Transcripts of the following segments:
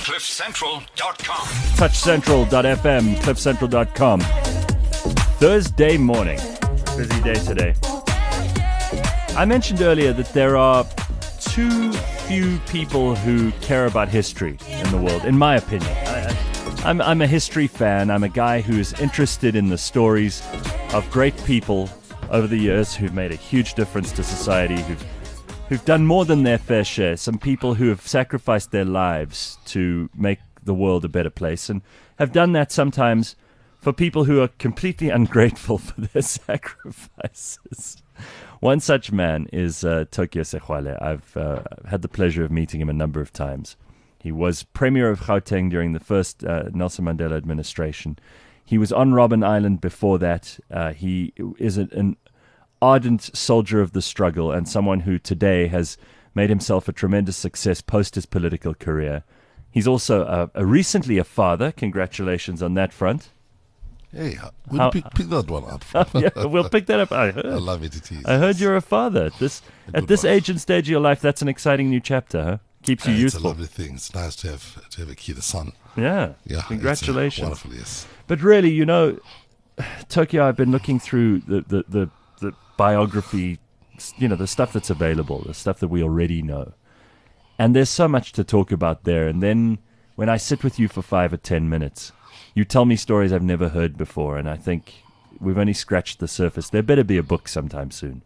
CliffCentral.com. TouchCentral.fm, CliffCentral.com. Thursday morning. Busy day today. I mentioned earlier that there are too few people who care about history in the world, in my opinion. I'm a history fan. I'm a guy who's interested in the stories of great people over the years who've made a huge difference to society, who've done more than their fair share. Some people who have sacrificed their lives to make the world a better place, and have done that sometimes for people who are completely ungrateful for their sacrifices. One such man is Tokyo Sexwale. I've had the pleasure of meeting him a number of times. He was Premier of Gauteng during the first Nelson Mandela administration. He was on Robben Island before that. He is an ardent soldier of the struggle and someone who today has made himself a tremendous success post his political career. He's also recently a father. Congratulations on that front. Hey, we'll pick that one up. Yeah, we'll pick that up. I love it. It is. I heard you're a father. At this age and stage of your life, that's an exciting new chapter, huh? Keeps you youthful. It's a lovely thing. It's nice to have a kid, a son. Yeah. Yeah. Congratulations. Wonderful, yes. But really, Tokyo, I've been looking through the biography, the stuff that's available, the stuff that we already know. And there's so much to talk about there. And then when I sit with you for 5 or 10 minutes, you tell me stories I've never heard before. And I think we've only scratched the surface. There better be a book sometime soon.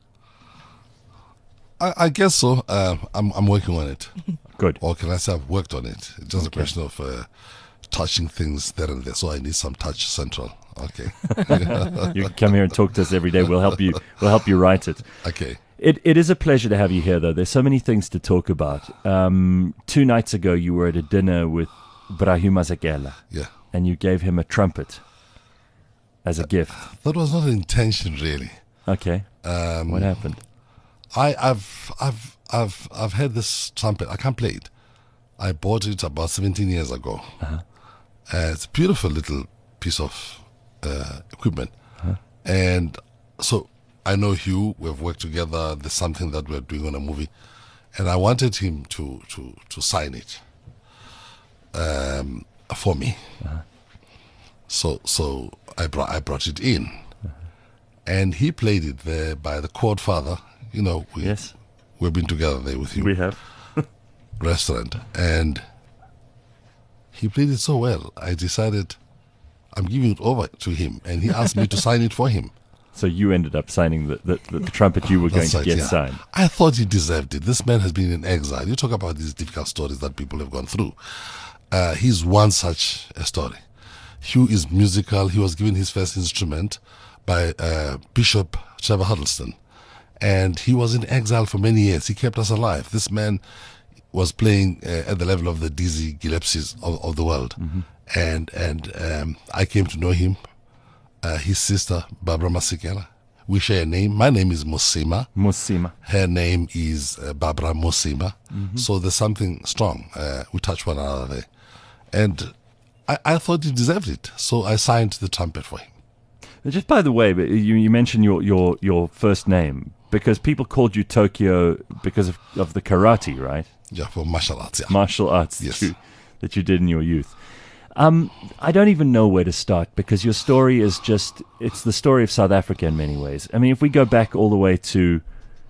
I guess so. I'm working on it. Good. Or can I say I've worked on it? It's just a question of touching things there and there. So I need some Touch Central. Okay. You can come here and talk to us every day. We'll help you. We'll help you write it. Okay. It is a pleasure to have you here, though. There's so many things to talk about. 2 nights ago, you were at a dinner with Brahu Masekela. Yeah. And you gave him a trumpet as a gift. That was not an intention, really. Okay. What happened? I've had this trumpet. I can't play it. I bought it about 17 years ago. Uh-huh. It's a beautiful little piece of equipment. Uh-huh. And so I know Hugh. We've worked together. There's something that we're doing on a movie, and I wanted him to sign it for me. Uh-huh. So I brought it in, and he played it there by the Court Father. Yes, we've been together there with you. We have. Restaurant, and he played it so well. I decided I'm giving it over to him, and he asked me to sign it for him. So you ended up signing the trumpet you were going to get signed. I thought he deserved it. This man has been in exile. You talk about these difficult stories that people have gone through. He's one such a story. Hugh is musical. He was given his first instrument by Bishop Trevor Huddleston. And he was in exile for many years. He kept us alive. This man was playing at the level of the Dizzy Gillespie's of the world. Mm-hmm. And I came to know him. His sister, Barbara Masekela. We share a name. My name is Mosima. Her name is Barbara Mosima. Mm-hmm. So there's something strong. We touch one another there. And I thought he deserved it. So I signed the trumpet for him. Just by the way, you mentioned your first name, because people called you Tokyo because of the karate, right? Yeah, for martial arts. Yeah. Martial arts, yes, that you did in your youth. I don't even know where to start, because your story is it's the story of South Africa in many ways. I mean, if we go back all the way to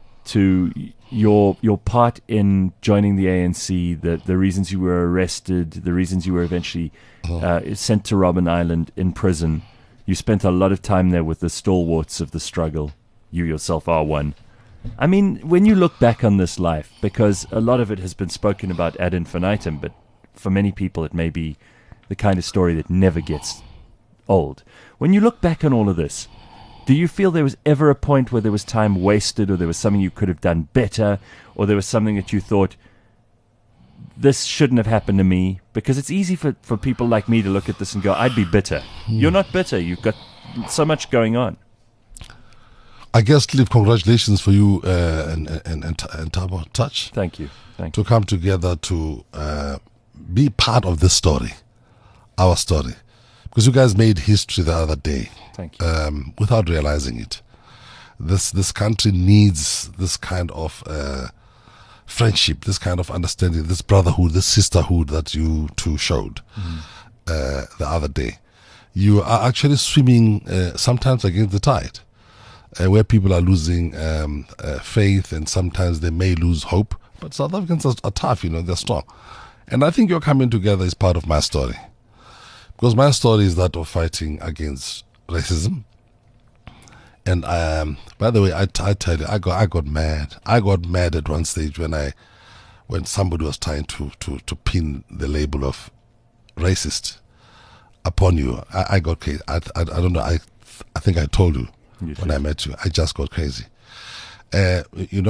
your part in joining the ANC, the reasons you were arrested, the reasons you were eventually sent to Robben Island in prison. You spent a lot of time there with the stalwarts of the struggle. You yourself are one. I mean, when you look back on this life, because a lot of it has been spoken about ad infinitum, but for many people it may be the kind of story that never gets old. When you look back on all of this, do you feel there was ever a point where there was time wasted, or there was something you could have done better, or there was something that you thought, this shouldn't have happened to me? Because it's easy for people like me to look at this and go, I'd be bitter. You're not bitter. You've got so much going on. I guess, Cliff, congratulations for you and Tabo Touch. Thank you. To come together to be part of this story, our story. Because you guys made history the other day. Thank you. Without realizing it. This country needs this kind of friendship, this kind of understanding, this brotherhood, this sisterhood that you two showed the other day. You are actually swimming sometimes against the tide, where people are losing faith, and sometimes they may lose hope. But South Africans are tough, they're strong. And I think your coming together is part of my story. Because my story is that of fighting against racism. And by the way, I tell you, I got mad. I got mad at one stage when somebody was trying to pin the label of racist upon you. I got crazy. I don't know. I think I told you when I met you. I just got crazy. That's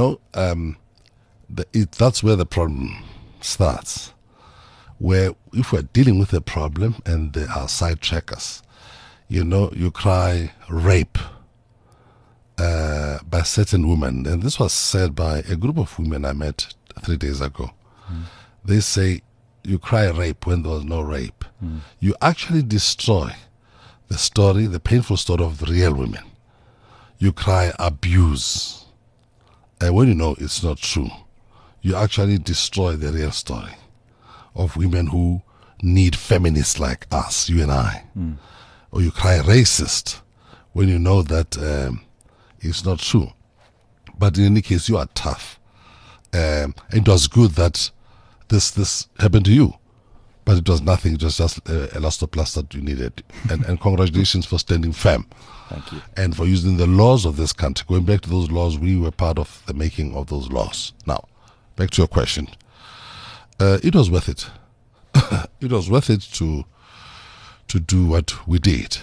where the problem starts. Where if we're dealing with a problem and there are sidetrackers, you cry rape by certain women. And this was said by a group of women I met 3 days ago. They say, you cry rape when there was no rape. You actually destroy the story, the painful story of the real women. You cry abuse. And when you know it's not true, you actually destroy the real story of women who need feminists like us, you and I. Or you cry racist when you know that it's not true. But in any case, you are tough. It was good that this happened to you. But it was nothing. It was just a elastoplast that you needed. And congratulations for standing firm. Thank you. And for using the laws of this country. Going back to those laws, we were part of the making of those laws. Now, back to your question. It was worth it. It was worth it to do what we did.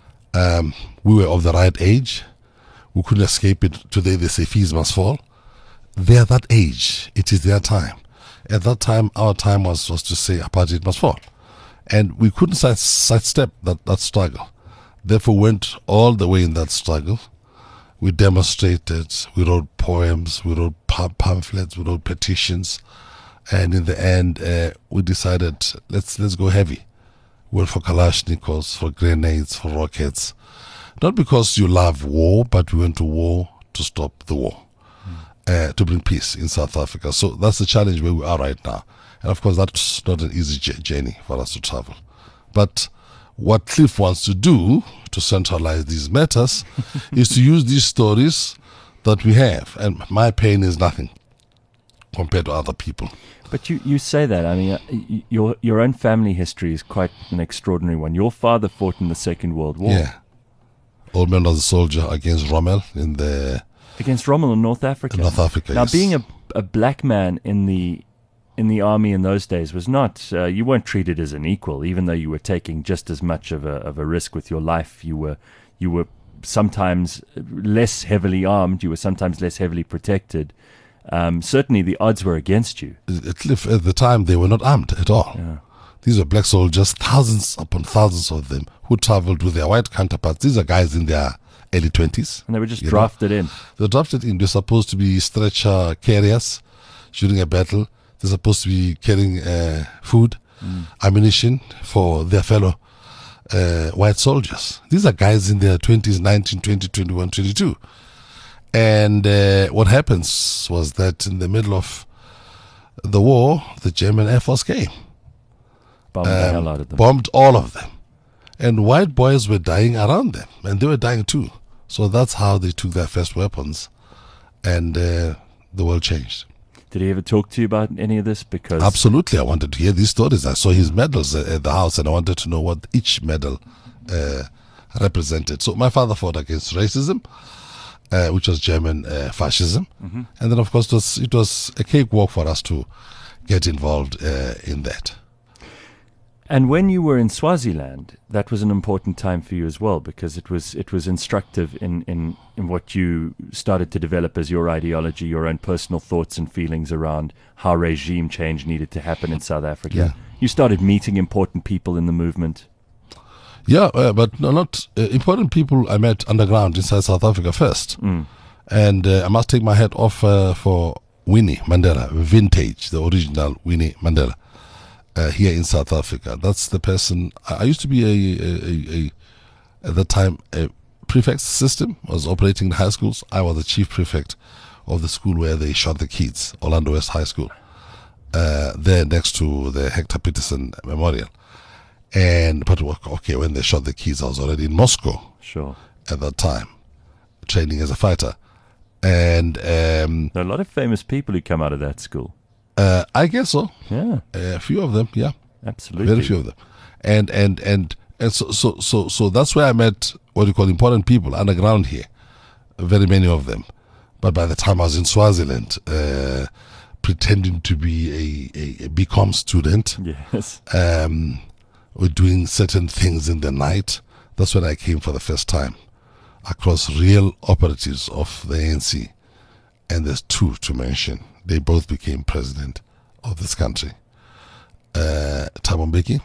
We were of the right age. We couldn't escape it. Today they say fees must fall. They're that age. It is their time. At that time, our time was to say apartheid must fall. And we couldn't sidestep that struggle. Therefore, went all the way in that struggle. We demonstrated, we wrote poems, we wrote pamphlets, we wrote petitions. And in the end, we decided, let's go heavy. We went for Kalashnikovs, for grenades, for rockets. Not because you love war, but we went to war to stop the war. To bring peace in South Africa. So that's the challenge where we are right now. And of course, that's not an easy journey for us to travel. But what Cliff wants to do to centralize these matters is to use these stories that we have. And my pain is nothing compared to other people. But you say that. I mean, your own family history is quite an extraordinary one. Your father fought in the Second World War. Yeah. Old man was a soldier against Rommel against Rommel in North Africa. North Africa, now, yes. Being a black man in the army in those days was not. You weren't treated as an equal, even though you were taking just as much of a risk with your life. You were sometimes less heavily armed. You were sometimes less heavily protected. Certainly, the odds were against you. At the time, they were not armed at all. Yeah. These were black soldiers, thousands upon thousands of them, who traveled with their white counterparts. These are guys in their early 20s. And they were just drafted in. They were drafted in. They're supposed to be stretcher carriers during a battle. They're supposed to be carrying food, ammunition for their fellow white soldiers. These are guys in their 20s, 19, 20, 21, 22. And what happens was that in the middle of the war, the German Air Force came. Bombed the hell out of them. Bombed all of them. And white boys were dying around them. And they were dying too. So that's how they took their first weapons. And the world changed. Did he ever talk to you about any of this? Because absolutely. I wanted to hear these stories. I saw his medals at the house, and I wanted to know what each medal represented. So my father fought against racism, which was German fascism. Mm-hmm. And then, of course, it was a cakewalk for us to get involved in that. And when you were in Swaziland, that was an important time for you as well, because it was instructive in what you started to develop as your ideology, your own personal thoughts and feelings around how regime change needed to happen in South Africa. Yeah. You started meeting important people in the movement. Yeah, but not important people I met underground inside South Africa first. And I must take my hat off for Winnie Mandela, vintage, the original Winnie Mandela. Here in South Africa. That's the person. I used to be at that time, a prefect system was operating in high schools. I was the chief prefect of the school where they shot the kids, Orlando West High School, there next to the Hector Peterson Memorial. But okay, when they shot the kids, I was already in Moscow. Sure. At that time, training as a fighter. And there are a lot of famous people who come out of that school. I guess so. Yeah. A few of them, yeah. Absolutely. Very few of them. And so that's where I met what you call important people underground here. Very many of them. But by the time I was in Swaziland, pretending to be a BCom student, Yes. or doing certain things in the night, that's when I came for the first time across real operatives of the ANC. And there's two to mention. They both became president of this country. Thabo Mbeki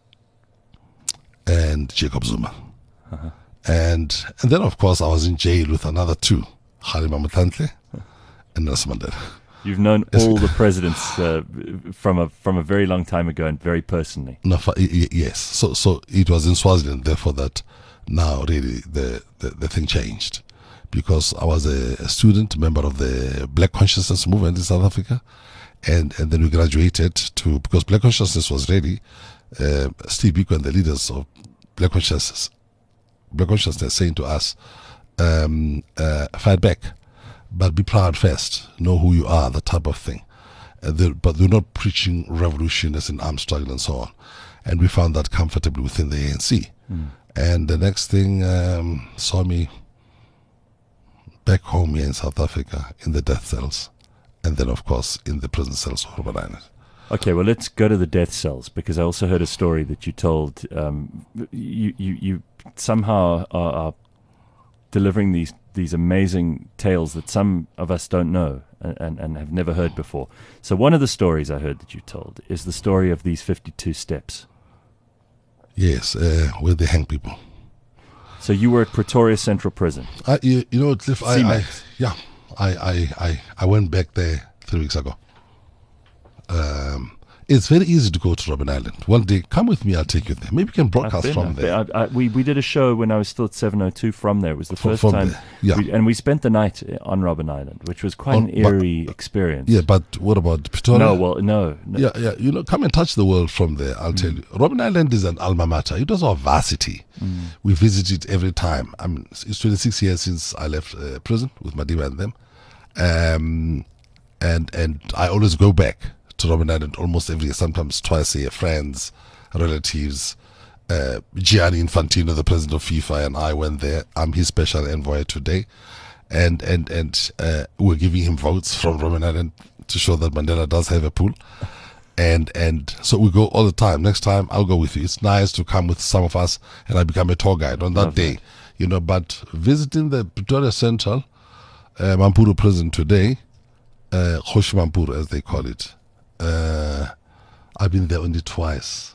and Jacob Zuma. And then, of course, I was in jail with another two, Kgalema Motlanthe and Nelson Mandela. You've known all the presidents from a very long time ago and very personally. No, yes. So it was in Swaziland, therefore, that now really the thing changed. Because I was a student, member of the Black Consciousness movement in South Africa. And then we graduated because Black Consciousness was ready. Steve Biko and the leaders of Black Consciousness saying to us, fight back, but be proud first, know who you are, that type of thing. But they're not preaching revolution as an armed struggle and so on. And we found that comfortably within the ANC. And the next thing saw me back home here in South Africa in the death cells. And then, of course, in the prison cells of Robben Island. Okay, well, let's go to the death cells, because I also heard a story that you told. You somehow are delivering these amazing tales that some of us don't know and have never heard before. So one of the stories I heard that you told is the story of these 52 steps. Yes, where they hang people. So you were at Pretoria Central Prison. You know, Cliff, I went back there 3 weeks ago. It's very easy to go to Robben Island. One day, come with me, I'll take you there. Maybe we can broadcast from there. We did a show when I was still at 702 from there. It was the first time. Yeah. And we spent the night on Robben Island, which was quite an eerie experience. Yeah, but what about Pretoria? No. Yeah, you know, come and touch the world from there, I'll tell you. Robben Island is an alma mater. It was our varsity. We visit it every time. I mean, it's 26 years since I left prison with Madiba and them. And I always go back to Robben Island almost every year, sometimes twice a year. Friends, relatives, Gianni Infantino, the president of FIFA, and I went there. I'm his special envoy today, and we're giving him votes from Robben Island to show that Mandela does have a pool, and so we go all the time. Next time I'll go with you. It's nice to come with some of us, and I become a tour guide on that day, you know. But visiting the Pretoria Central Mampuru prison today, Kgoshi Mampuru as they call it. I've been there only twice,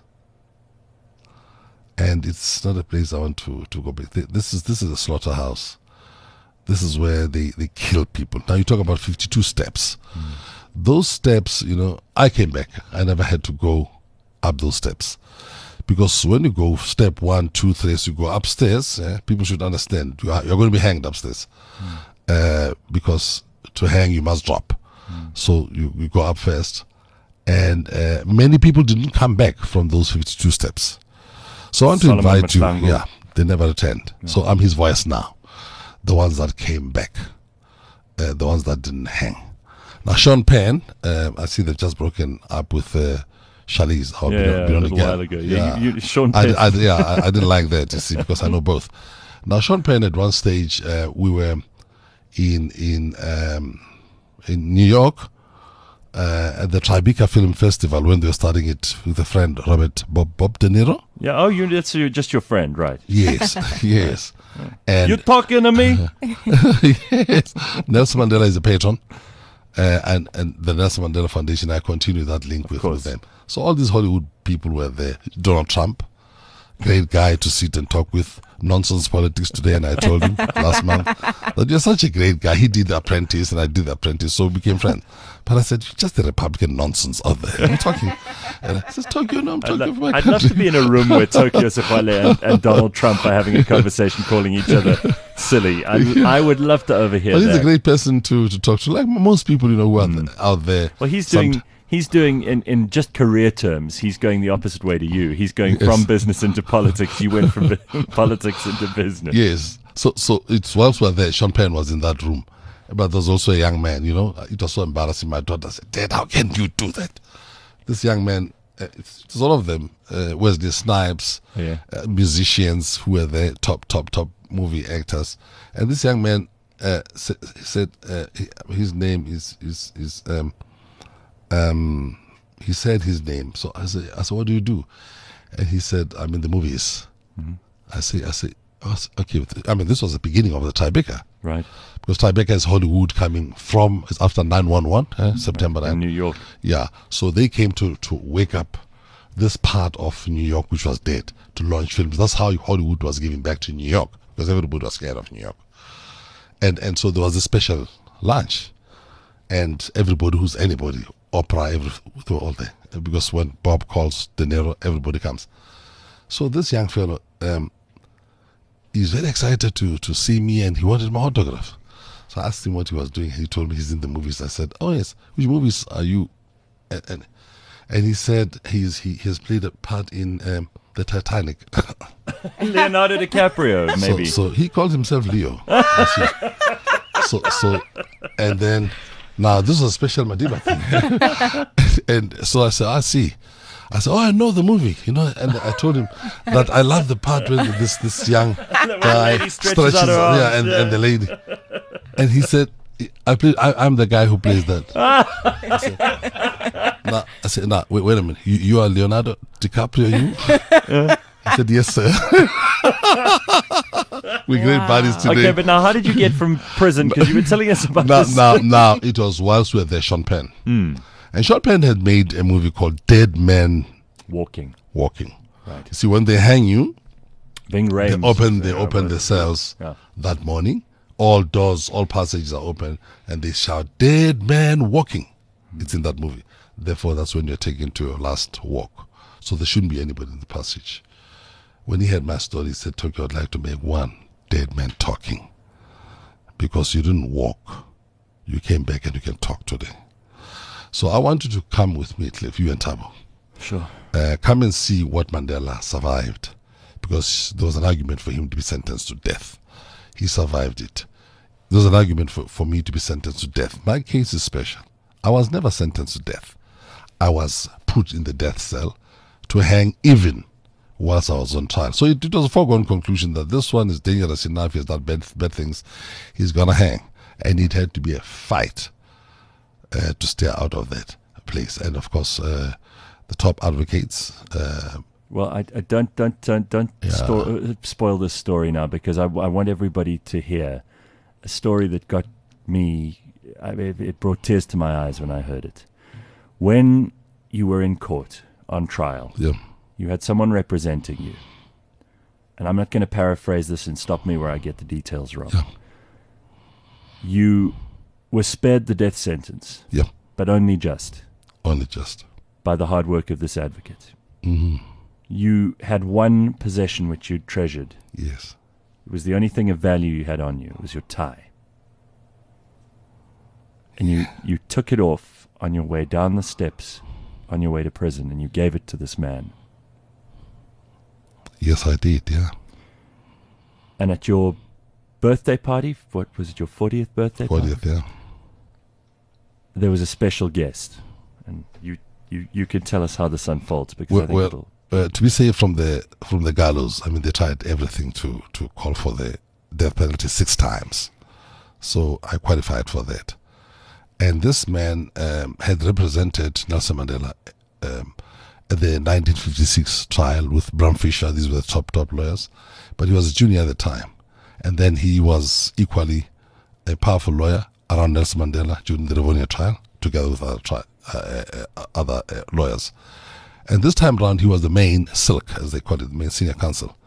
and it's not a place I want to go back. This is a slaughterhouse. This is where they kill people. Now you talk about 52 steps. Those steps, you know, I came back. I never had to go up those steps, because when you go step 1, 2, 3, as you go upstairs, people should understand you're going to be hanged upstairs, because to hang you must drop. So you go up first. And many people didn't come back from those 52 steps. So I want to invite you. Yeah, they never returned. Yeah. So I'm his voice now. The ones that came back. The ones that didn't hang. Now, Sean Penn, I see they've just broken up with Charlize. A little while ago. Yeah. Sean Penn. I didn't like that, you see, because I know both. Now, Sean Penn, at one stage, we were in New York, at the Tribeca Film Festival, when they were starting it with a friend, Bob De Niro. Yeah, that's just your friend, right? Yes, yes. And you're talking to me? Yes. Nelson Mandela is a patron, and the Nelson Mandela Foundation, I continue that link with them. So all these Hollywood people were there. Donald Trump, great guy to sit and talk with nonsense politics today, and I told him last month that you're such a great guy. He did The Apprentice and I did The Apprentice, so we became friends. But I said, you're just a Republican nonsense out there. I'm talking. And I said, Tokyo, no, I'm talking for my I'd country. love to be in a room where Tokyo Sefale and Donald Trump are having a conversation calling each other silly. I would love to overhear But he's that. a great person to talk to, like most people, who are out there. Well, he's doing in just career terms, he's going the opposite way to you. He's going from business into politics. You went from politics into business. Yes. So it's whilst we're there, Sean Penn was in that room. But there's also a young man, It was so embarrassing. My daughter said, Dad, how can you do that? This young man, it's all of them, Wesley Snipes, musicians who were there, top movie actors. And this young man said his name is he said his name. So I said, what do you do? And he said, I'm in the movies. Mm-hmm. I say, okay. I mean, this was the beginning of the Tribeca. Right. Because Tribeca is Hollywood coming from, it's after 9/11, September 9. In New York. Yeah. So they came to wake up this part of New York, which was dead, to launch films. That's how Hollywood was giving back to New York, because everybody was scared of New York. And so there was a special lunch. And everybody who's anybody, opera, they were all there. Because when Bob calls De Niro, everybody comes. So this young fellow, he's very excited to see me, and he wanted my autograph. So I asked him what he was doing. He told me he's in the movies. I said, oh yes, which movies are you? And he said he has played a part in the Titanic. Leonardo DiCaprio, maybe. So he called himself Leo. so and then now this was a special Madiba thing. And so I said, I see. I said, oh, I know the movie, and I told him that I love the part where this young guy stretches out her arms, and the lady. And he said, I'm the guy who plays that. I said, wait a minute. You are Leonardo DiCaprio, you? He said, yes, sir. We're great buddies today. Okay, but now how did you get from prison? Because you were telling us about this. Now, it was whilst we were there, Sean Penn. And Sean Penn had made a movie called Dead Men Walking. Right. You see, when they hang you, they open the cells that morning. All doors, all passages are open, and they shout, "Dead man walking." It's in that movie. Therefore, that's when you're taken to your last walk. So there shouldn't be anybody in the passage. When he heard my story, he said, Tokyo, I'd like to make one dead man talking. Because you didn't walk. You came back and you can talk today. So I want you to come with me, Cliff, you and Tabo. Sure. Come and see what Mandela survived. Because there was an argument for him to be sentenced to death. He survived it. There was an argument for me to be sentenced to death. My case is special. I was never sentenced to death. I was put in the death cell to hang even whilst I was on trial. So it was a foregone conclusion that this one is dangerous enough. He has done bad things. He's going to hang. And it had to be a fight to stay out of that place. And of course, the top advocates. Well, I don't spoil this story now, because I want everybody to hear a story that got me. It brought tears to my eyes when I heard it. When you were in court on trial, you had someone representing you, and I'm not going to paraphrase this and stop me where I get the details wrong. You were spared the death sentence, but only just by the hard work of this advocate. Mm-hmm. You had one possession which you treasured. Yes. It was the only thing of value you had on you. It was your tie. And you took it off on your way down the steps on your way to prison, and you gave it to this man. Yes, I did, yeah. And at your birthday party, what was it, your 40th birthday party? 40th, yeah. There was a special guest. And you can tell us how this unfolds, because I think it'll... to be safe from the gallows, I mean, they tried everything to call for the death penalty 6 times. So I qualified for that. And this man had represented Nelson Mandela at the 1956 trial with Bram Fischer. These were the top lawyers. But he was a junior at the time. And then he was equally a powerful lawyer around Nelson Mandela during the Rivonia trial, together with other lawyers. And this time around, he was the main silk, as they call it, the main senior counsel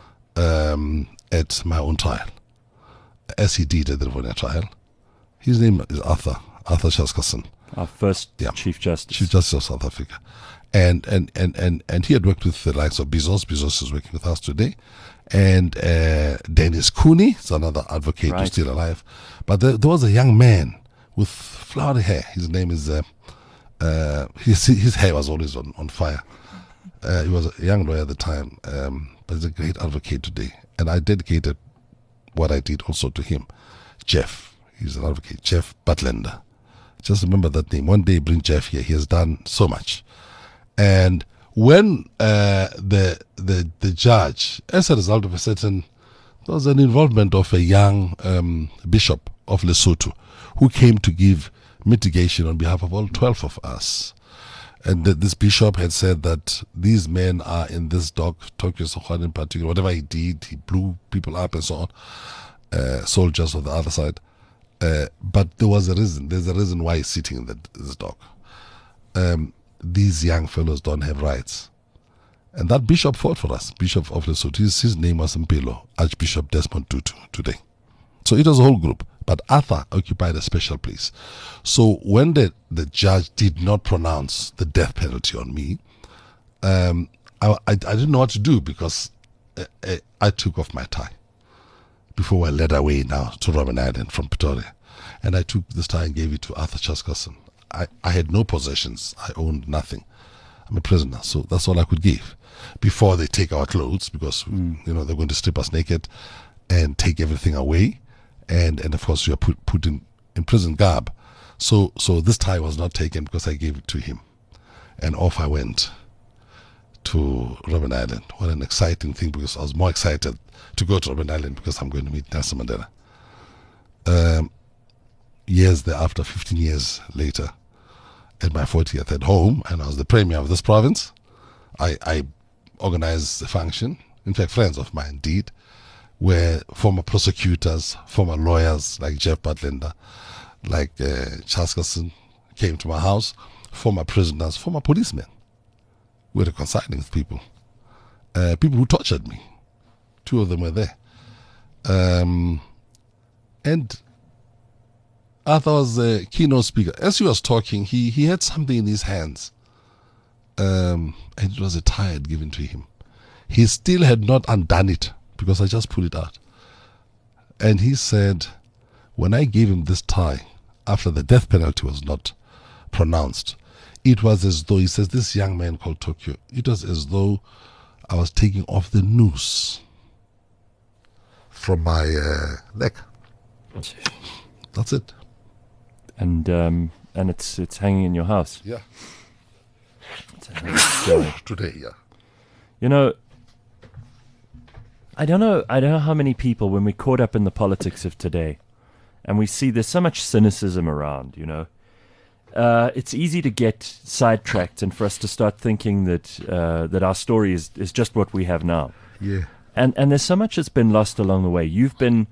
at my own trial, as he did at the Rivonia trial. His name is Arthur Chaskalson. Our first Chief Justice. Chief Justice of South Africa. And he had worked with the likes of Bezos. Bezos is working with us today. And Dennis Cooney is another advocate who's still alive. But there was a young man with flowery hair. His name is, his hair was always on fire. He was a young lawyer at the time, but he's a great advocate today. And I dedicated what I did also to him. Jeff, he's an advocate, Jeff Butlander. Just remember that name. One day bring Jeff here. He has done so much. And when the judge, as a result of there was an involvement of a young bishop of Lesotho who came to give mitigation on behalf of all 12 of us. And this bishop had said that these men are in this dock, Tokyo Sohan in particular, whatever he did, he blew people up and so on, soldiers of the other side. But there was a reason. There's a reason why he's sitting in this dock. These young fellows don't have rights. And that bishop fought for us, Bishop of Lesotho. His name was Mpilo, Archbishop Desmond Tutu today. So it was a whole group. But Arthur occupied a special place. So when the judge did not pronounce the death penalty on me, I didn't know what to do, because I took off my tie before I led away now to Robben Island from Pretoria. And I took this tie and gave it to Arthur Chaskalson. I had no possessions. I owned nothing. I'm a prisoner, so that's all I could give before they take our clothes, because they're going to strip us naked and take everything away. And of course, you are put in prison garb. So this tie was not taken because I gave it to him. And off I went to Robben Island. What an exciting thing, because I was more excited to go to Robben Island because I'm going to meet Nelson Mandela. Years thereafter, 15 years later, at my 40th at home, and I was the premier of this province, I organized a function, in fact, friends of mine did, where former prosecutors, former lawyers like Jeff Butlander, like Chaskalson came to my house, former prisoners, former policemen. We were reconciling with people. People who tortured me. 2 of them were there. And Arthur was a keynote speaker. As he was talking, he had something in his hands. And it was a tie I'd given to him. He still had not undone it, because I just pulled it out. And he said, when I gave him this tie, after the death penalty was not pronounced, it was as though, he says, this young man called Tokyo, it was as though I was taking off the noose from my neck. That's it. And it's hanging in your house. Yeah. It's a nice story. Today, yeah. You know, I don't know how many people, when we're caught up in the politics of today, and we see there's so much cynicism around, it's easy to get sidetracked and for us to start thinking that our story is just what we have now. Yeah. And there's so much that's been lost along the way. You've been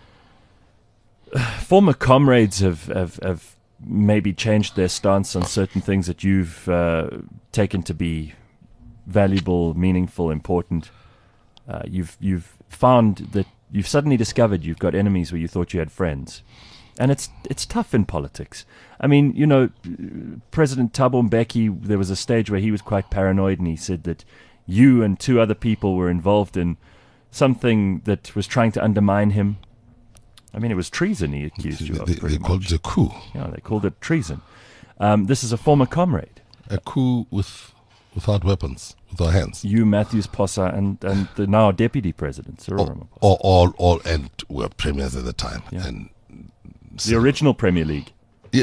former comrades have maybe changed their stance on certain things that you've taken to be valuable, meaningful, important. You've found that you've suddenly discovered you've got enemies where you thought you had friends. And it's tough in politics. I mean, President Thabo Mbeki, there was a stage where he was quite paranoid, and he said that you and 2 other people were involved in something that was trying to undermine him. I mean, it was treason he accused you of. They called it a coup. Yeah, they called it treason. This is a former comrade. A coup without weapons, with our hands. You, Matthews Posa, and the now deputy president, Cyril Ramaphosa. All, and were premiers at the time. Yeah. And the original Premier League. Yeah.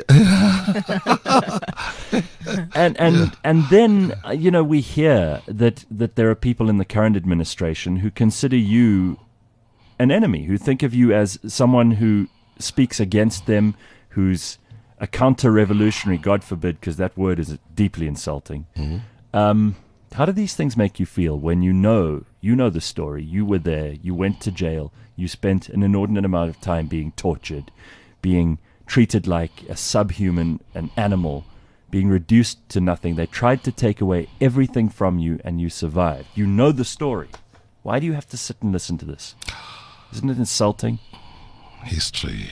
and then we hear that there are people in the current administration who consider you an enemy, who think of you as someone who speaks against them, who's a counter-revolutionary, God forbid, because that word is deeply insulting. Mm-hmm. How do these things make you feel when you know the story, you were there, you went to jail, you spent an inordinate amount of time being tortured, being treated like a subhuman, an animal, being reduced to nothing. They tried to take away everything from you, and you survived. You know the story. Why do you have to sit and listen to this? Isn't it insulting? History.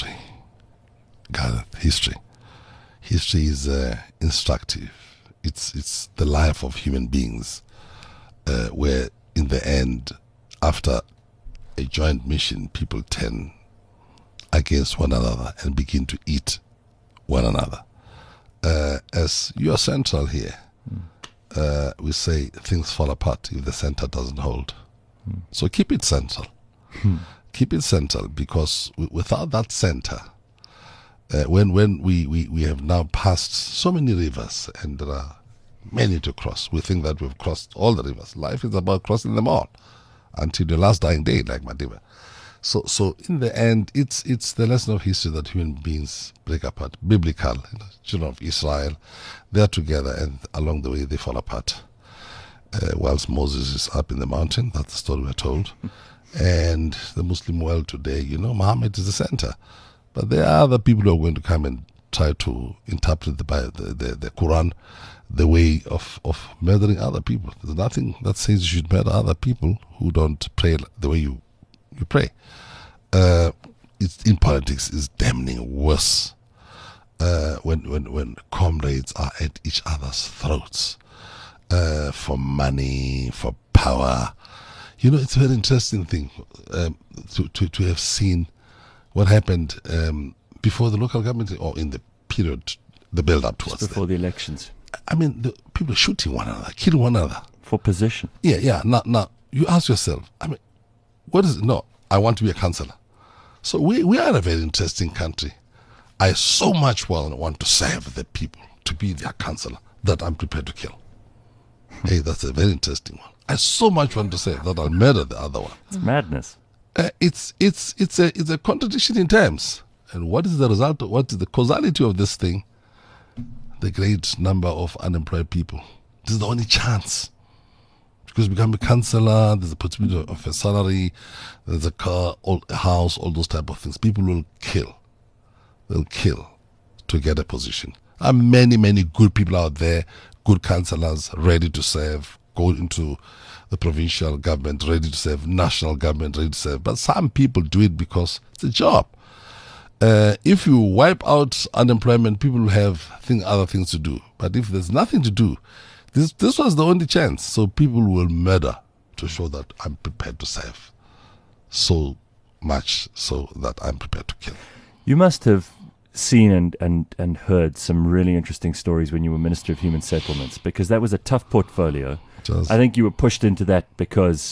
Gareth, history. History is instructive. It's the life of human beings, where in the end, after a joint mission, people turn against one another and begin to eat one another. As you are central here, we say things fall apart if the center doesn't hold. So keep it central. Keep it central, because without that center, when we have now passed so many rivers, and there are many to cross, we think that we've crossed all the rivers. Life is about crossing them all until your last dying day, like Madiba. So in the end, it's the lesson of history that human beings break apart. Biblical, children of Israel, they're together, and along the way they fall apart. Whilst Moses is up in the mountain, that's the story we're told. And the Muslim world today, Muhammad is the center. But there are other people who are going to come and try to interpret the Quran the way of murdering other people. There's nothing that says you should murder other people who don't pray the way you pray. It's in politics is damning worse when comrades are at each other's throats for money, for power. It's a very interesting thing to have seen what happened before the local government, or in the period, the build-up towards before the elections. I mean, the people shooting one another, killing one another. For position. Yeah. Now, you ask yourself, what is it? No, I want to be a councillor. So we are a very interesting country. I so much want to serve the people, to be their councillor, that I'm prepared to kill. Hey, that's a very interesting one. I so much want to serve that I'll murder the other one. It's madness. It's a contradiction in terms. And what is the result? What is the causality of this thing? The great number of unemployed people. This is the only chance. Because you become a councillor, there's a possibility of a salary, there's a car, a house, all those type of things. People will kill. They'll kill to get a position. There are many, many good people out there, good councillors ready to serve, go into the provincial government, ready to serve, national government, ready to serve. But some people do it because it's a job. If you wipe out unemployment, people will have other things to do. But if there's nothing to do, this was the only chance. So people will murder to show that I'm prepared to serve. So much so that I'm prepared to kill. You must have seen and heard some really interesting stories when you were Minister of Human Settlements, because that was a tough portfolio. I think you were pushed into that because,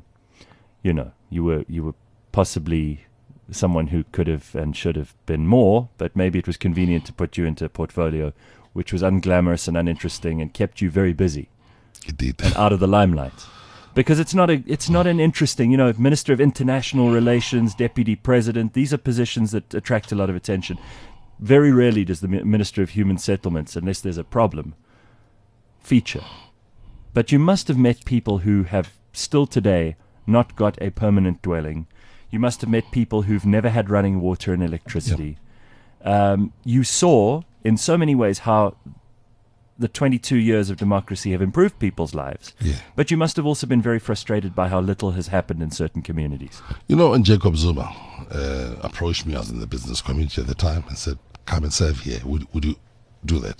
you were possibly someone who could have and should have been more, but maybe it was convenient to put you into a portfolio which was unglamorous and uninteresting and kept you very busy. Indeed. And out of the limelight. Because it's not an interesting, Minister of International Relations, Deputy President, these are positions that attract a lot of attention. Very rarely does the Minister of Human Settlements, unless there's a problem, feature. But you must have met people who have still today not got a permanent dwelling. You must have met people who've never had running water and electricity. Yep. You saw, in so many ways, how the 22 years of democracy have improved people's lives. Yeah. But you must have also been very frustrated by how little has happened in certain communities. When Jacob Zuma approached me, I was in the business community at the time, and said, come and serve here. Would you do that?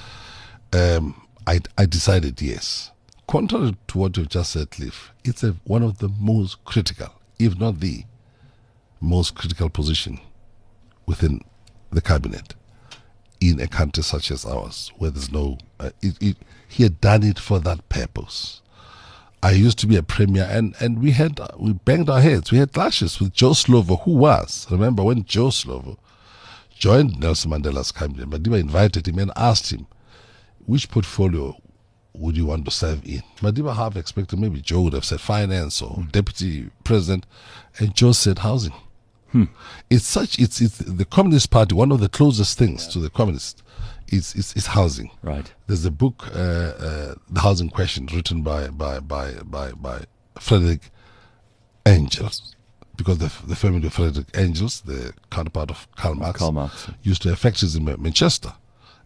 I decided yes. Contrary to what you've just said, Cliff, it's one of the most critical, if not the most critical position within the cabinet in a country such as ours, where there's no... he had done it for that purpose. I used to be a premier, and we banged our heads. We had clashes with Joe Slovo, who was... Remember when Joe Slovo joined Nelson Mandela's cabinet, Madiba invited him and asked him, which portfolio would you want to serve in? Madiba half expected maybe Joe would have said finance or deputy president, and Joe said housing. It's the Communist Party. One of the closest things to the communists is housing. Right. There's a book, The Housing Question, written by Frederick Engels, because the family of Frederick Engels, the counterpart of Karl Marx, used to have factories in Manchester.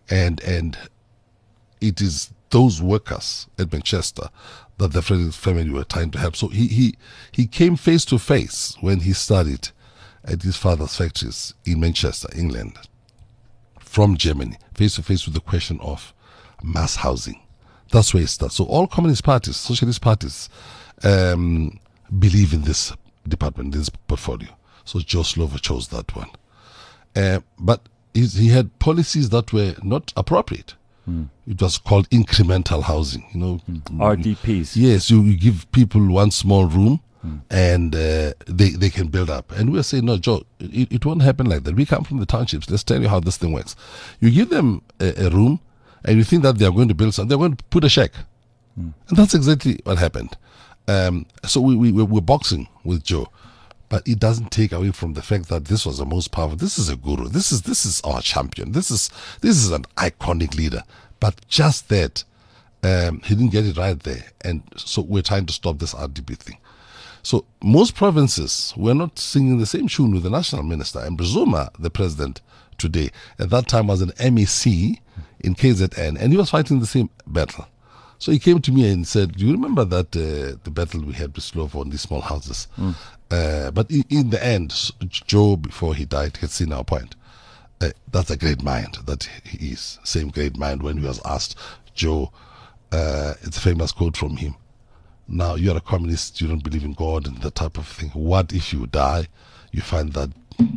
and it is those workers at Manchester that the Fredericks family were trying to help. So he came face to face when he studied at his father's factories in Manchester, England, from Germany, face to face with the question of mass housing. That's where it starts. So all communist parties, socialist parties, believe in this department, this portfolio. So Joe Slovo chose that one. But he had policies that were not appropriate. It was called incremental housing, RDPs. Yes, you give people one small room and they can build up. And we were saying, no, Joe, it won't happen like that. We come from the townships. Let's tell you how this thing works. You give them a room and you think that they are going to build something. They're going to put a shack. And that's exactly what happened. So we're boxing with Joe. But it doesn't take away from the fact that this was the most powerful. This is a guru. This is our champion. This is an iconic leader. But just that, he didn't get it right there. And so we're trying to stop this RDP thing. So most provinces were not singing the same tune with the national minister. And Brazuma, the president today, at that time was an MEC in KZN, and he was fighting the same battle. So he came to me and said, do you remember that the battle we had with Slovo on these small houses? But in the end, Joe, before he died, had seen our point. That's a great mind that he is. Same great mind when he was asked, Joe, it's a famous quote from him. Now, you're a communist, you don't believe in God and that type of thing. What if you die, you find that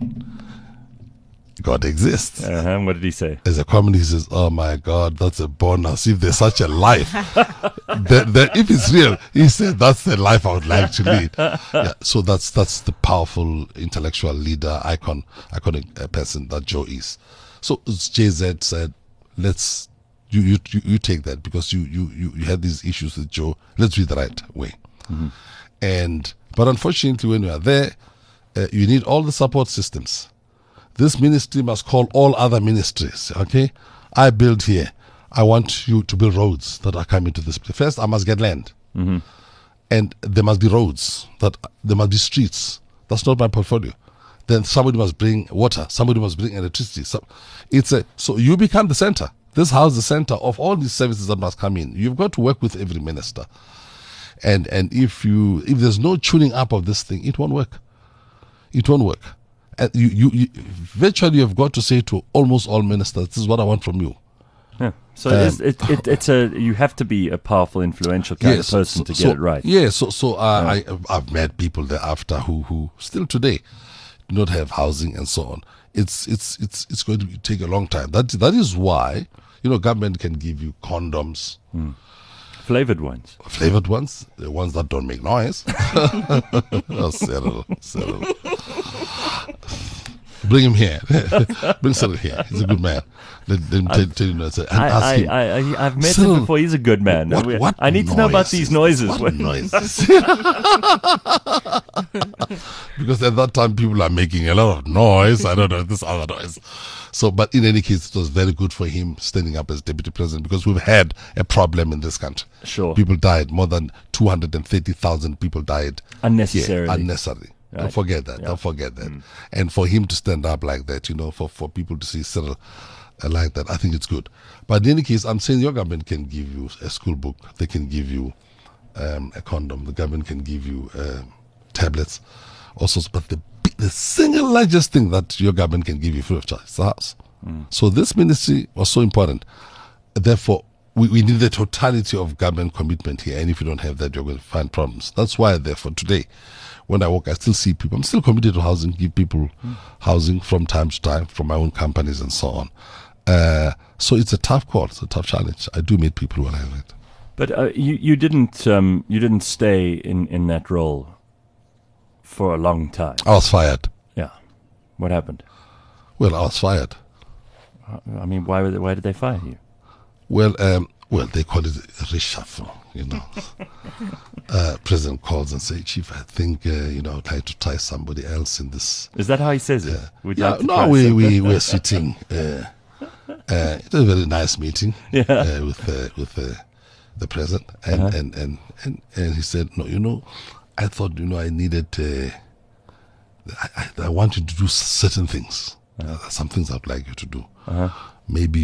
God exists? What did he say? As a communist, he says, oh my God, that's a bonus. If there's such a life, then if it's real, he said, that's the life I would like to lead. Yeah, so that's the powerful intellectual leader, iconic person that Joe is. So JZ said, let's, you take that because you had these issues with Joe. Let's do it the right way. But unfortunately, when you are there, you need all the support systems. This ministry must call all other ministries, okay? I build here. I want you to build roads that are coming to this place. First, I must get land. And there must be roads. There must be streets. That's not my portfolio. Then somebody must bring water. Somebody must bring electricity. So you become the center. This house is the center of all these services that must come in. You've got to work with every minister. And if there's no tuning up of this thing, it won't work. It won't work. And you virtually have got to say to almost all ministers, this is what I want from you. Yeah. So you have to be a powerful, influential kind of person to get it right. Yeah. So I've met people thereafter who still today do not have housing and so on. It's going to take a long time. That is why government can give you condoms. Flavored ones. Flavored ones, the ones that don't make noise. Cyril. Bring him here. Bring Cyril here. He's a good man. Let him tell you. I've met him before. He's a good man. What I need to know about these noises. What noises? Because at that time people are making a lot of noise. I don't know this other noise. So, but in any case, it was very good for him standing up as deputy president because we've had a problem in this country. Sure. People died. More than 230,000 people died. Unnecessarily. Yeah, unnecessarily. Right. Don't forget that. Yeah. Don't forget that. And for him to stand up like that, for people to see Cyril like that, I think it's good. But in any case, I'm saying your government can give you a school book. They can give you a condom. The government can give you tablets. Also, but the single largest thing that your government can give you free of charge is the house. So this ministry was so important. Therefore, we need the totality of government commitment here. And if you don't have that, you're going to find problems. That's why, therefore, today, when I walk, I still see people. I'm still committed to housing, give people housing from time to time from my own companies and so on. So it's a tough call. It's a tough challenge. I do meet people who are like that. But you didn't stay in that role for a long time. I was fired. Yeah. What happened? Well, I was fired. I mean, why did they fire you? Well, they call it a reshuffle, President calls and says, Chief, I think, I'd like to try somebody else in this. Is that how he says it? We're sitting. It was a very nice meeting with the president. And he said, no, I thought, I needed, I wanted to do certain things. Some things I'd like you to do. Maybe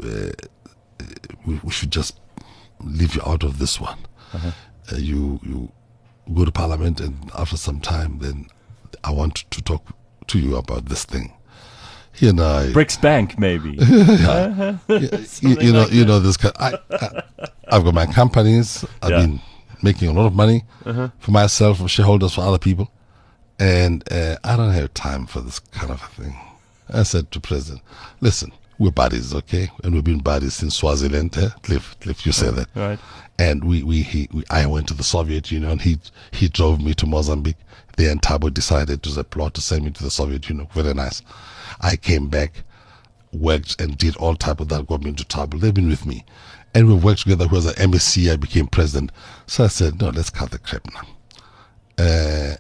we should just leave you out of this one. You go to Parliament, and after some time, then I want to talk to you about this thing. He and I, Bricks Bank, maybe. you know this. I've got my companies. I've been making a lot of money for myself, for shareholders, for other people, and I don't have time for this kind of a thing. I said to President, "Listen, we're buddies, okay, and we've been buddies since Swaziland." Cliff, you say that, right? And I went to the Soviet Union. He drove me to Mozambique. The Ntabo decided to plot to send me to the Soviet Union. Very nice. I came back, worked and did all type of that, got me into trouble. They've been with me. And we worked together. He was an MSc, I became president. So I said, no, let's cut the crap now.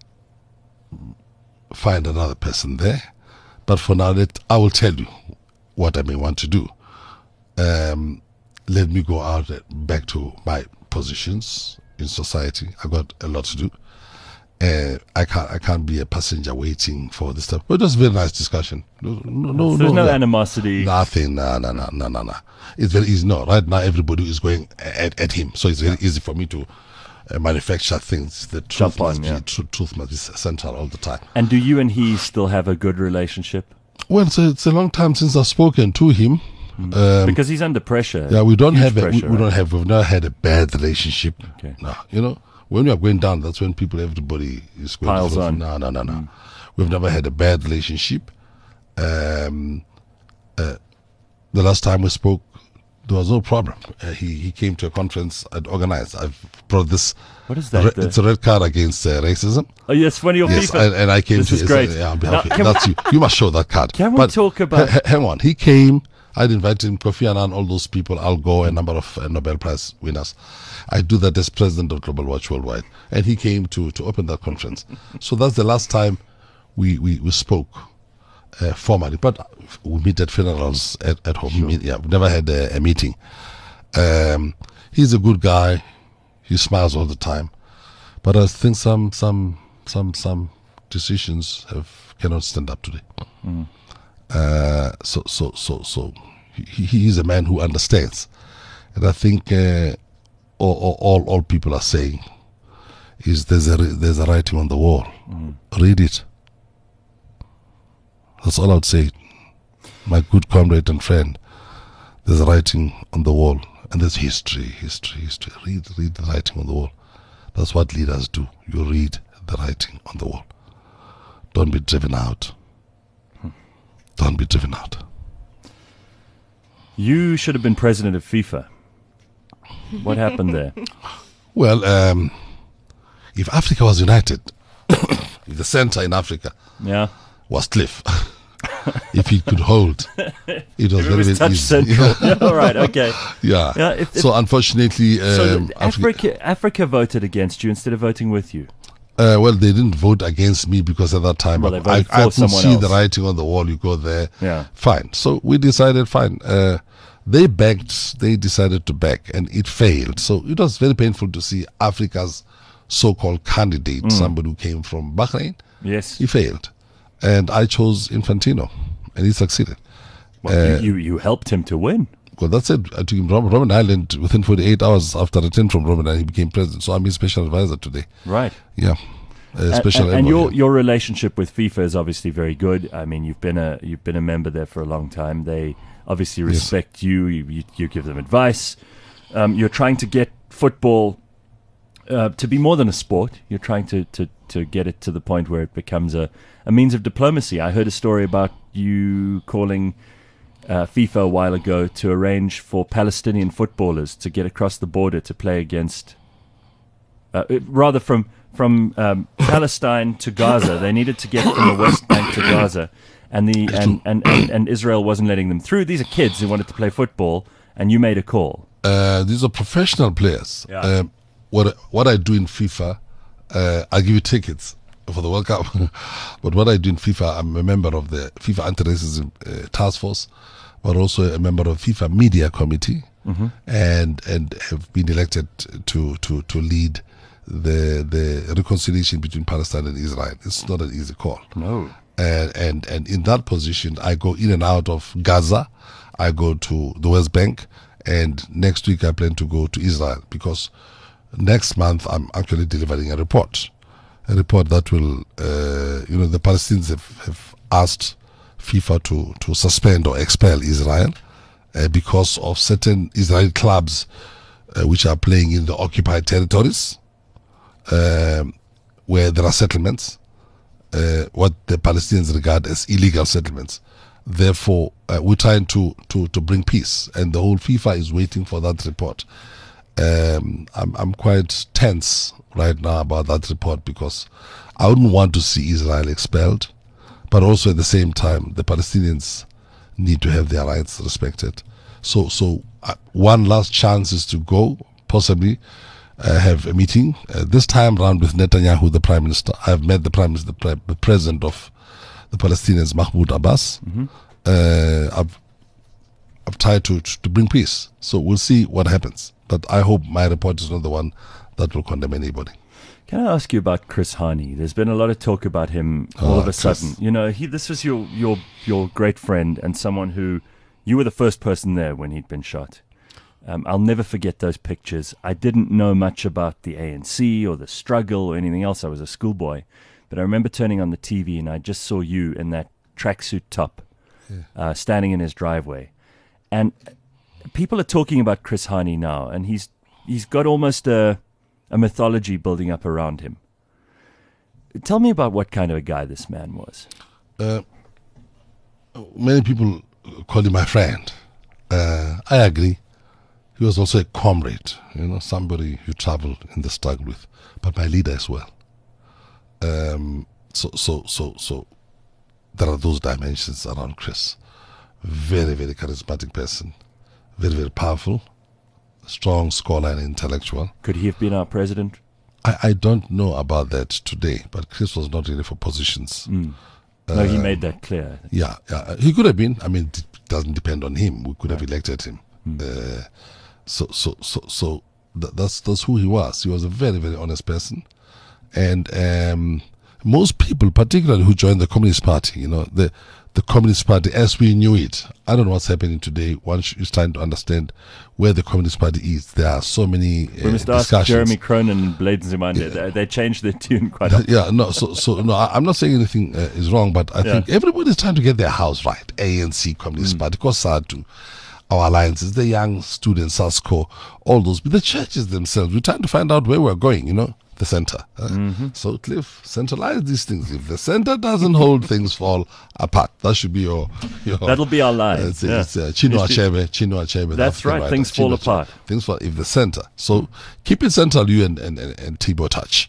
Find another person there. But for now, I will tell you what I may want to do. Let me go out back to my positions in society. I got a lot to do. I can't be a passenger waiting for this stuff. But it was a very nice discussion. There's no animosity. Nothing. No. It's very easy. No, right now everybody is going at him, so it's very easy for me to manufacture things. The truth truth must be central all the time. And do you and he still have a good relationship? Well, it's a long time since I've spoken to him. Because he's under pressure. Yeah, we've never had a bad relationship. Okay. No, when we are going down, that's when everybody is going piles on. No. We've never had a bad relationship. The last time we spoke, there was no problem. He came to a conference I'd organized. I've brought this. What is that? It's a red card against racism. Oh, yes, one of your yes, FIFA. And I came this to. This is great. On behalf of that's you. You must show that card. Can we talk about? Hang on. He came. I'd invited him, Kofi Annan, all those people, Al Gore, a number of Nobel Prize winners. I do that as president of Global Watch Worldwide. And he came to open that conference. So that's the last time we spoke formally. But we meet at funerals at home. Sure. We've never had a meeting. He's a good guy. He smiles all the time. But I think some decisions cannot stand up today. So he is a man who understands, and I think all people are saying is there's a writing on the wall. Read it. That's all I'd say, my good comrade and friend. There's a writing on the wall, and there's history. Read the writing on the wall. That's what leaders do. You read the writing on the wall. Don't be driven out. Don't be driven out. You should have been president of FIFA. What happened there? Well, if Africa was united, if the center in Africa was Cliff, if he could hold, it was very easy. Central. Yeah, all right, okay. Yeah. So unfortunately, Africa voted against you instead of voting with you. Well, they didn't vote against me because at that time I could see the writing on the wall. You go there, fine. So we decided, fine. They decided to back, and it failed. So it was very painful to see Africa's so-called candidate, somebody who came from Bahrain. Yes, he failed, and I chose Infantino, and he succeeded. Well, you helped him to win. Well, that's it. I took him to Robben Island within 48 hours after return from Robben Island. He became president. So I'm his special advisor today. Right. Yeah. And your relationship with FIFA is obviously very good. I mean, you've been a member there for a long time. They obviously respect you. You give them advice. You're trying to get football to be more than a sport. You're trying to get it to the point where it becomes a means of diplomacy. I heard a story about you calling FIFA a while ago to arrange for Palestinian footballers to get across the border to play against, rather from Palestine to Gaza. They needed to get from the West Bank to Gaza, and Israel wasn't letting them through. These are kids who wanted to play football, and you made a call. These are professional players. Yeah. What I do in FIFA, I'll give you tickets for the World Cup. But what I do in FIFA, I'm a member of the FIFA Anti-Racism Task Force, but also a member of FIFA Media Committee, and have been elected to lead the reconciliation between Palestine and Israel. It's not an easy call. No. and in that position, I go in and out of Gaza. I go to the West Bank, and next week I plan to go to Israel, because next month I'm actually delivering a report that will, the Palestinians have asked FIFA to suspend or expel Israel because of certain Israeli clubs which are playing in the occupied territories where there are settlements, what the Palestinians regard as illegal settlements. Therefore, we're trying to bring peace, and the whole FIFA is waiting for that report. I'm quite tense right now about that report, because I wouldn't want to see Israel expelled, but also at the same time the Palestinians need to have their rights respected. So one last chance is to go, possibly have a meeting this time around with Netanyahu, the Prime Minister. I've met the Prime Minister, the President of the Palestinians, Mahmoud Abbas. I've tried to bring peace. So we'll see what happens. But I hope my report is not the one that will condemn anybody. Can I ask you about Chris Hani? There's been a lot of talk about him all of a sudden. You know, this was your great friend, and someone who, you were the first person there when he'd been shot. I'll never forget those pictures. I didn't know much about the ANC or the struggle or anything else. I was a schoolboy. But I remember turning on the TV and I just saw you in that tracksuit top, standing in his driveway. And people are talking about Chris Hani now, and he's got almost a mythology building up around him. Tell me about what kind of a guy this man was. Many people call him my friend. I agree. He was also a comrade, somebody you traveled in the struggle with, but my leader as well. So there are those dimensions around Chris. Very, very charismatic person, very, very powerful, strong scholar and intellectual. Could he have been our president? I don't know about that today, but Chris was not really for positions. No, he made that clear. Yeah, he could have been. I mean, it doesn't depend on him. We could have elected him. So that's who he was. He was a very, very honest person, and most people, particularly who joined the Communist Party, the Communist Party as we knew it. I don't know what's happening today. One is trying to understand where the Communist Party is. There are so many we must ask Jeremy Cronin and Blade Nzimande. They changed their tune quite often. Yeah, no. So no. I'm not saying anything is wrong, but I think everybody's trying to get their house right. ANC, Communist Party, COSATU, our alliances, the young students, SASCO, all those. But the churches themselves, we're trying to find out where we're going. The center. So Cliff, centralize these things. If the center doesn't hold, things fall apart. That should be your that'll be our line. It's Chinua Achebe. That's right. Writer. Things fall apart. Things fall if the center. So keep it central, you and Thibaut Touch.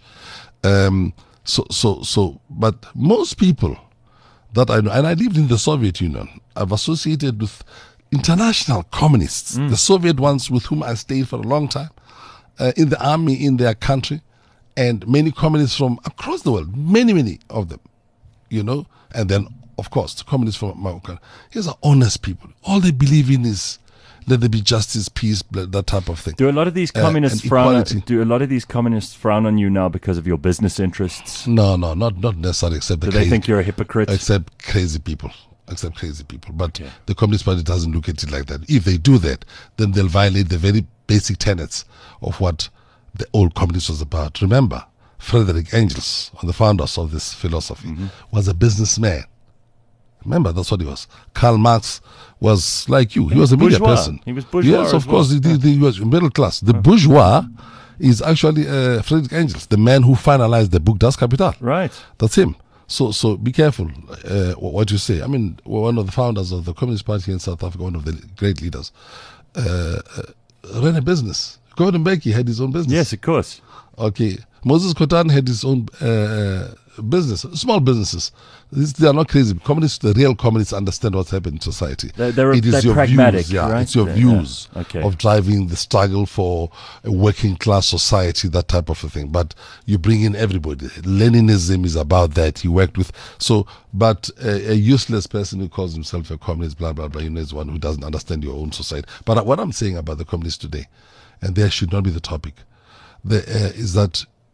But most people that I know, and I lived in the Soviet Union, I've associated with international communists, the Soviet ones with whom I stayed for a long time, in the army, in their country. And many communists from across the world, many of them, and then, of course, the communists from my own country. These are honest people. All they believe in is let there be justice, peace, that type of thing. Do a lot of these communists frown on you now because of your business interests? No, not necessarily. Except do they think you're a hypocrite? Except crazy people. But the Communist Party doesn't look at it like that. If they do that, then they'll violate the very basic tenets of what the old communist was about. Remember, Frederick Engels, one of the founders of this philosophy, was a businessman. Remember, that's what he was. Karl Marx was like you. He was a media person. He was bourgeois. Yes, of course. He was middle class. The bourgeois is actually Frederick Engels, the man who finalized the book Das Kapital. Right. That's him. So be careful what you say. I mean, one of the founders of the Communist Party in South Africa, one of the great leaders, ran a business. Gordon Mbeki had his own business. Yes, of course. Okay. Moses Kotane had his own business, small businesses. They are not crazy. Communists, the real communists, understand what's happening in society. They're pragmatic, views, right? It's your views Okay. of driving the struggle for a working class society, that type of a thing. But you bring in everybody. Leninism is about that. He worked with but a useless person who calls himself a communist, blah blah blah, is one who doesn't understand your own society. But what I'm saying about the communists today, and there should not be the topic, is that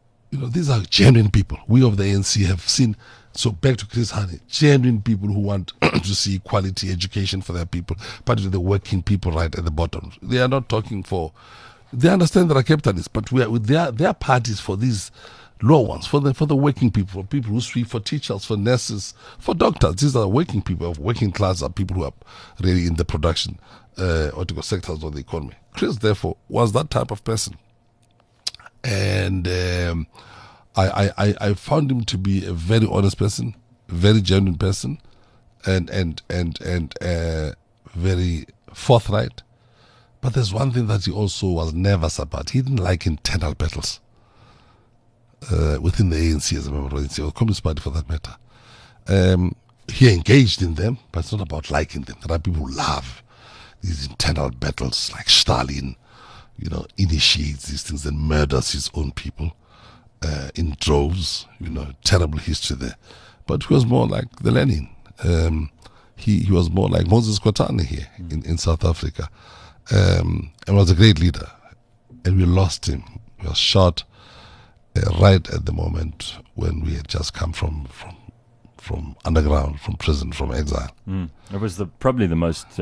these are genuine people. We of the ANC have seen. So back to Chris Hani, genuine people who want to see quality education for their people, particularly the working people right at the bottom. They are not talking for. They understand that are capitalists, but we are with their parties for these low ones, for the working people, for people who sweep, for teachers, for nurses, for doctors. These are working people. Working class are people who are really in the production or sectors of the economy. Chris, therefore, was that type of person, and I found him to be a very honest person, very genuine person, and very forthright. But there's one thing that he also was never about. He didn't like internal battles within the ANC as a member of the ANC, or the Communist Party for that matter. He engaged in them, but it's not about liking them. There are people who love these internal battles, like Stalin, initiates these things and murders his own people in droves. Terrible history there. But he was more like the Lenin. He was more like Moses Kotane here in South Africa. And was a great leader, and we lost him. He was shot right at the moment when we had just come from underground, from prison, from exile. It was probably the most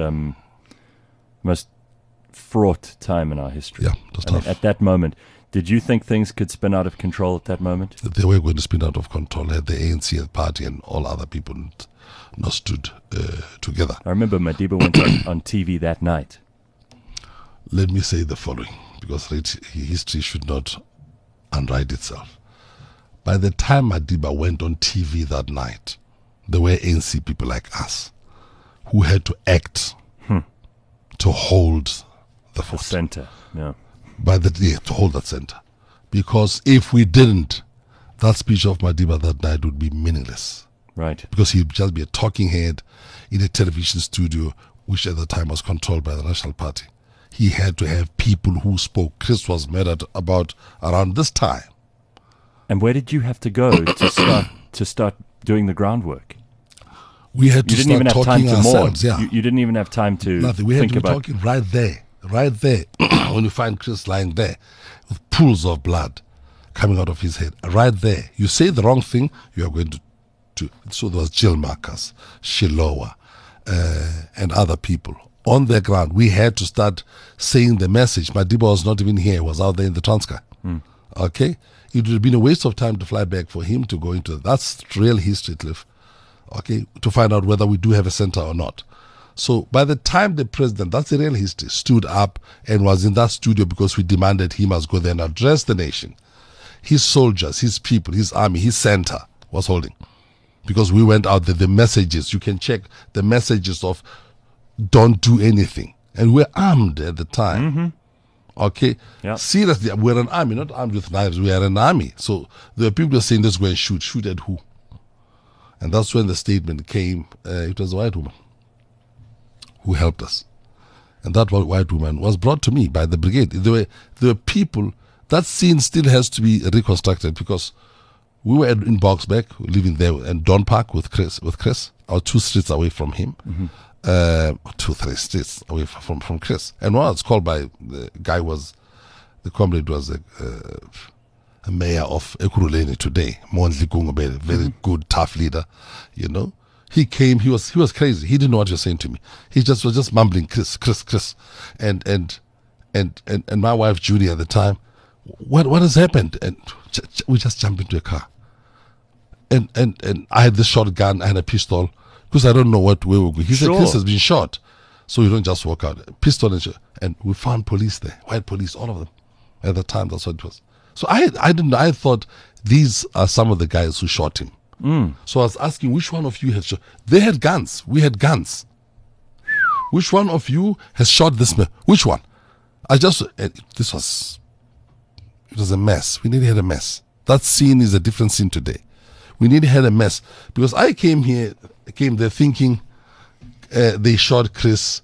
fraught time in our history. Yeah, it was tough. At that moment, did you think things could spin out of control at that moment? They were going to spin out of control had the ANC and party and all other people not stood together. I remember Madiba went on TV that night. Let me say the following, because history should not unwrite itself. By the time Madiba went on TV that night, there were ANC people like us who had to act to hold the fort. Center, yeah. To hold that center. Because if we didn't, that speech of Madiba that night would be meaningless. Right. Because he'd just be a talking head in a television studio, which at the time was controlled by the National Party. He had to have people who spoke. Chris was murdered about around this time. And where did you have to go to start doing the groundwork? We had to start talking ourselves. Yeah. You didn't even have time to nothing. We had to be talking right there. When you find Chris lying there with pools of blood coming out of his head, right there. You say the wrong thing, you are going to. So there was Jill Marcus, Shilowa, and other people. On the ground, we had to start saying the message. Madiba was not even here. He was out there in the Transkei. Okay? It would have been a waste of time to fly back for him to go into that's real history, Cliff. Okay? To find out whether we do have a center or not. So by the time the president, that's the real history, stood up and was in that studio because we demanded he must go there and address the nation, his soldiers, his people, his army, his center was holding. Because we went out there, the messages, you can check the messages of don't do anything. And we're armed at the time. Okay? Yeah. Seriously, we're an army, not armed with knives. We are an army. So there are people saying, let's go and shoot. Shoot at who? And that's when the statement came. It was a white woman who helped us. And that white woman was brought to me by the brigade. There were people. That scene still has to be reconstructed because we were in Boksburg, living there in Don Park with Chris, or 2 streets away from him. 2-3 streets away from Chris. And one was called by the guy the comrade was a mayor of Ekurhuleni today, Mondli Gungubele, very good, tough leader, He came, he was crazy. He didn't know what you were saying to me. He was just mumbling, Chris. And my wife, Judy, at the time, what has happened? And we just jumped into a car. And I had this shotgun, I had a pistol, because I don't know where we were going. He said, Chris has been shot. So you don't just walk out. Pistol and we found police there, white police, all of them. At the time, that's what it was. So I thought these are some of the guys who shot him. So I was asking, which one of you has shot? They had guns. We had guns. Which one of you has shot this man? Which one? It was a mess. We nearly had a mess. That scene is a different scene today. We nearly had a mess. Because I came there thinking they shot Chris.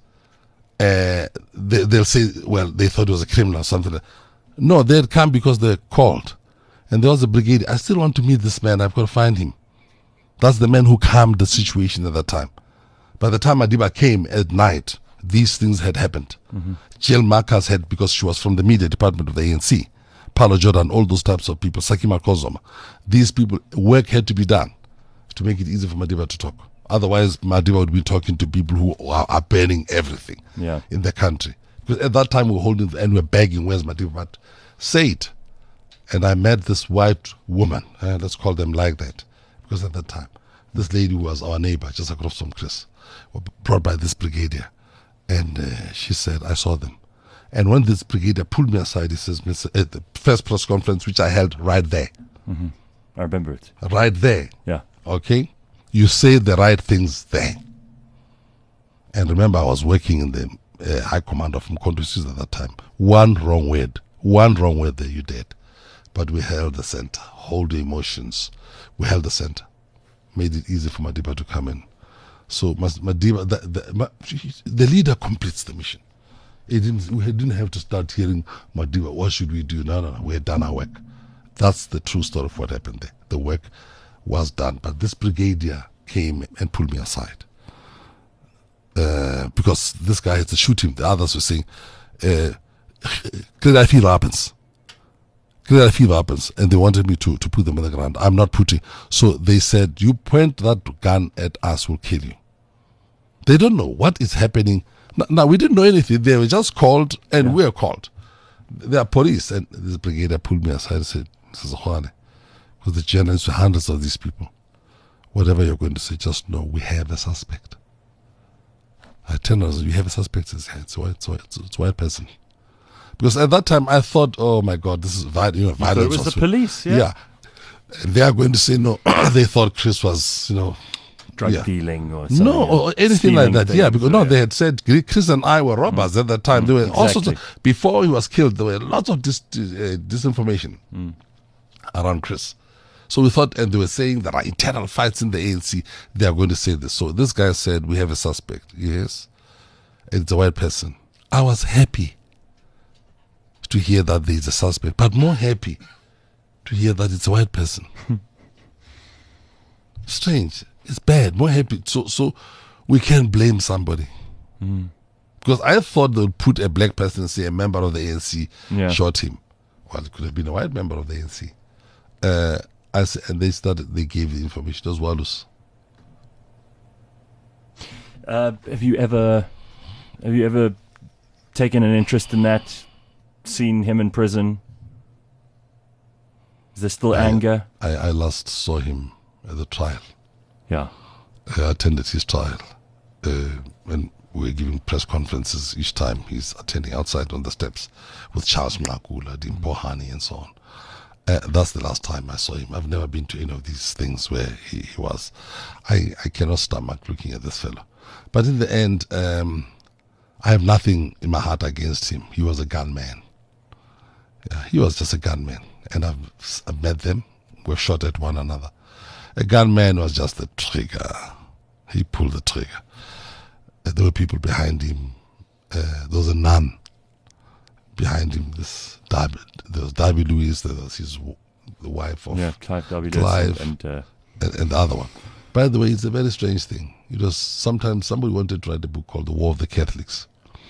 They'll say, well, they thought it was a criminal or something. No, they had come because they're called. And there was a brigade. I still want to meet this man. I've got to find him. That's the man who calmed the situation at that time. By the time Madiba came at night, these things had happened. Jill Marcus had, because she was from the media department of the ANC, Paulo Jordan, all those types of people, Sakima Kozoma. These people, work had to be done to make it easy for Madiba to talk. Otherwise, Madiba would be talking to people who are burning everything in the country. Because at that time, we were holding and we were begging, where's Madiba? But say it. And I met this white woman, let's call them like that, because at that time, this lady who was our neighbor, just across from Chris, brought by this brigadier. And she said, I saw them. And when this brigadier pulled me aside, he says, at the first press conference, which I held right there. Mm-hmm. I remember it. Right there. Yeah. Okay? You say the right things there. And remember, I was working in the High Command of Mkhonto at that time. One wrong word there, you did. But we held the center. Hold the emotions. We held the center. Made it easy for Madiba to come in. So Madiba, the leader completes the mission. We didn't have to start hearing Madiba, what should we do? No. We had done our work. That's the true story of what happened there. The work was done. But this brigadier came and pulled me aside. Because this guy had to shoot him. The others were saying, happens. And they wanted me to put them on the ground. I'm not putting. So they said, you point that gun at us, we'll kill you. They don't know what is happening. Now, we didn't know anything. They were just called, and we were called. They are police. And this brigadier pulled me aside and said, Mrs. Zwane, because the journalists were hundreds of these people. Whatever you're going to say, just know we have a suspect. I tell her, you have a suspect. It's a white person. Because at that time I thought, oh my God, this is violence. So it was the police, yeah. They are going to say no. They thought Chris was, drug dealing or something. No, or anything like that. Things, yeah, because they had said Chris and I were robbers at that time. There were also before he was killed. There were lots of disinformation around Chris. So we thought, and they were saying there are internal fights in the ANC. They are going to say this. So this guy said, we have a suspect. Yes, it's a white person. I was happy to hear that there is a suspect, but more happy to hear that it's a white person. Strange. It's bad. More happy. So we can't blame somebody. Because I thought they would put a black person and say a member of the ANC shot him. Well, it could have been a white member of the ANC. And they gave the information. Those Walus. Have you ever taken an interest in that? Seen him in prison? Is there still anger? I last saw him at the trial. Yeah. I attended his trial. And we were giving press conferences each time. He's attending outside on the steps with Charles Mlakula, Dimpohani, and so on. That's the last time I saw him. I've never been to any of these things where he was. I cannot stomach looking at this fellow. But in the end, I have nothing in my heart against him. He was a gunman. Yeah, he was just a gunman. And I've met them. We've shot at one another. A gunman was just the trigger. He pulled the trigger. There were people behind him. There was a nun behind him. There was Darby Lewis. There was the wife of Clive Darby Clive, and the other one. By the way, it's a very strange thing. It was sometimes somebody wanted to write a book called The War of the Catholics.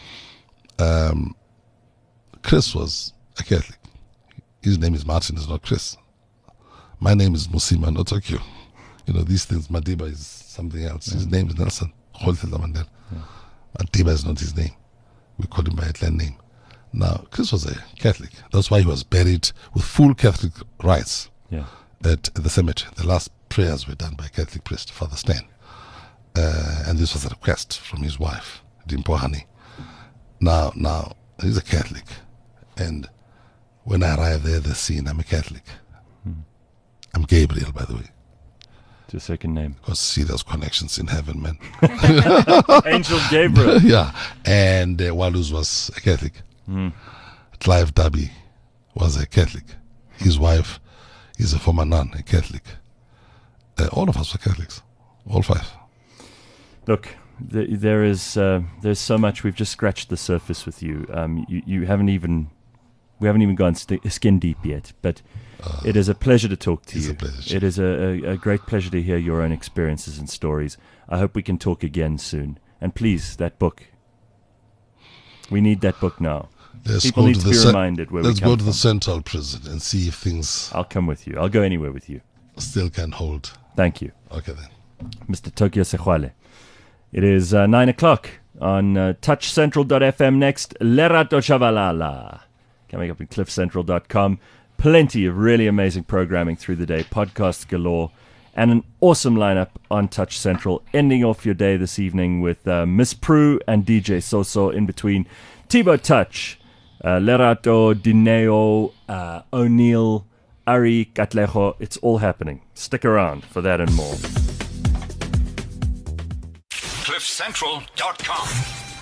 Chris was a Catholic. His name is Martin, it's not Chris. My name is Musima, not Tokyo. These things, Madiba is something else. His name is Nelson. Madiba is not his name. We call him by a clan name. Now, Chris was a Catholic. That's why he was buried with full Catholic rites at the cemetery. The last prayers were done by a Catholic priest, Father Stan. And this was a request from his wife, Dimpohani. Now, he's a Catholic. And when I arrived there, the scene, I'm a Catholic. I'm Gabriel, by the way. It's your second name. Because see, there's connections in heaven, man. Angel Gabriel. Yeah. And Walus was a Catholic. Clive Darby was a Catholic. His wife is a former nun, a Catholic. All of us were Catholics. All five. Look, there's so much. We've just scratched the surface with you. We haven't even gone skin deep yet. But it is a pleasure to talk to you. It is a great pleasure to hear your own experiences and stories. I hope we can talk again soon. And please, that book. We need that book now. People need to be reminded where we come from. Let's go to the central prison and see if things... I'll come with you. I'll go anywhere with you. Still can hold. Thank you. Okay, then. Mr. Tokyo Sexwale. It is 9 o'clock on touchcentral.fm. Next, Lerato Shabalala. Coming up at cliffcentral.com. Plenty of really amazing programming through the day. Podcasts galore. And an awesome lineup on Touch Central. Ending off your day this evening with Miss Prue and DJ Soso in between. Thibaut Touch, Lerato, Dineo, O'Neill, Ari, Katlejo. It's all happening. Stick around for that and more. cliffcentral.com